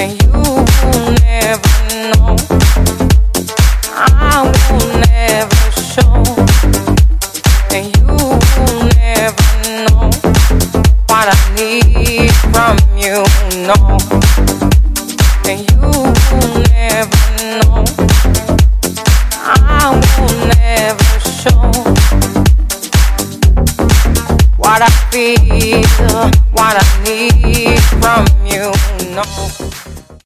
and you will never know. I will never show, and you will never know what I need from you, no. And you will never know. I will never show what I feel, what I need from you, no.